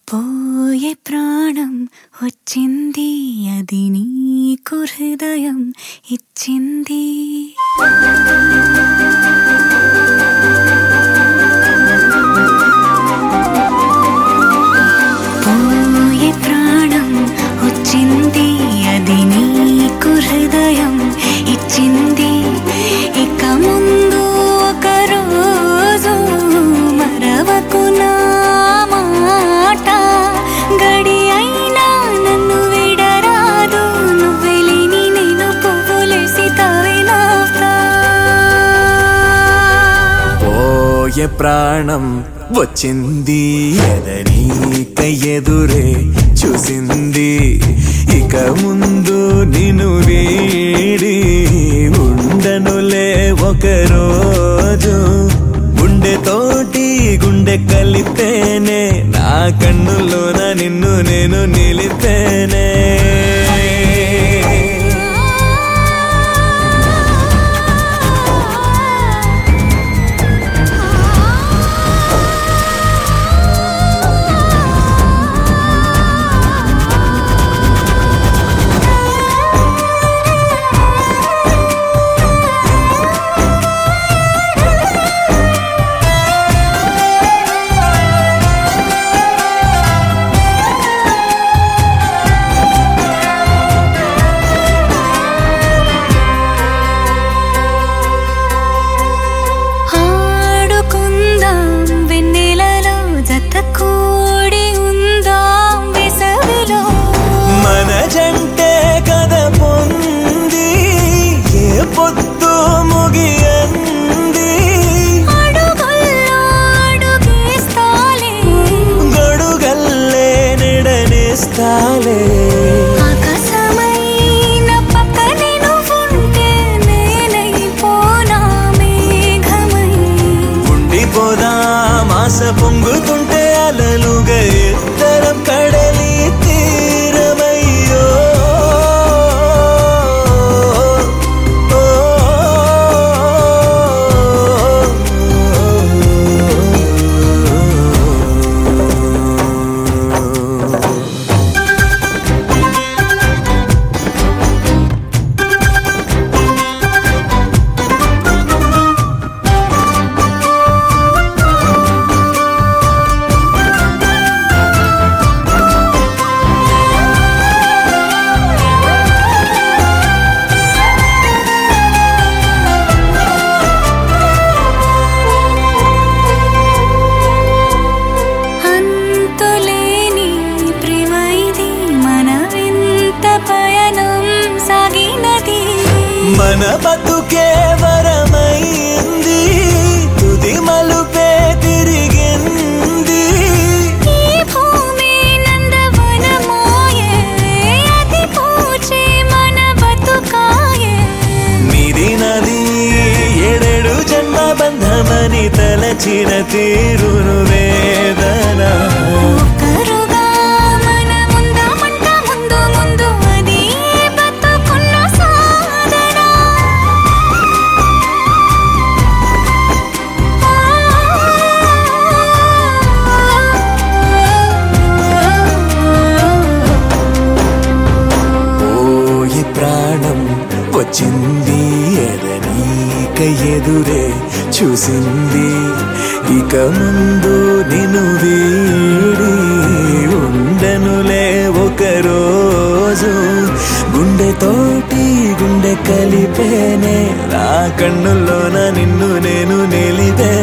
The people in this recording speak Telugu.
పోయే ప్రాణం వచ్చింది, అది నీకు హృదయం ఇచ్చింది. పోయే ప్రాణం వచ్చింది, అది నీకు హృదయం ఇచ్చింది. ఇక ముందు ఒక రోజు మరవకు నా మాట, గడి అయినా నన్ను విడరాదు, నువ్వెలిని నేను పువ్వులేసి తావినావుతా. పోయే ప్రాణం వచ్చింది, ఎదనీక ఎదురే చూసింది. ఇక ముందు నిన్ను వీడి ఉండనులే ఒకరోజు. గుండెతోటి గుండె కలిపేనే, నా కన్నుల్లోన నిన్ను నేను నిలిపేనే. కూడి ఉందాం వేసవిలో, మన జంటే కథ పొంది ఏ పొద్దు ముగియంది. అడుగుల్లో అడుగేస్తాలే, గడుగల్లే నిడనిస్తాలే. ఆకాశమైన పక్కనే నువ్వుంటే నేనైపోనా మేఘమై. ఉండిపోదాం ఆశ పొంగుతుంటే అలలుగా ఇద్దరం కడలి తీరమయ్యో. మన బతుకే వరమైంది, తుది మలుపే తిరిగింది. ఈ భూమి నందవనమాయే, అది పూచే మన బతుకాయే. నిది నది ఎడెడు జన్మ బంధమని తలచిన తీరును వేదన. ఒకరుగా మనముందామంట ముందు ముందు, అది బతుకున్న సాధన. పోయి ప్రాణం వచ్చింది, ఎదనీక ఎదురే చూసింది. ఇక ముందు నిన్ను వీడి ఉండనులే ఒకరోజు. గుండెతోటి గుండె కలిపేనే, నా కన్నుల్లోన నిన్ను నేను నిలిపే.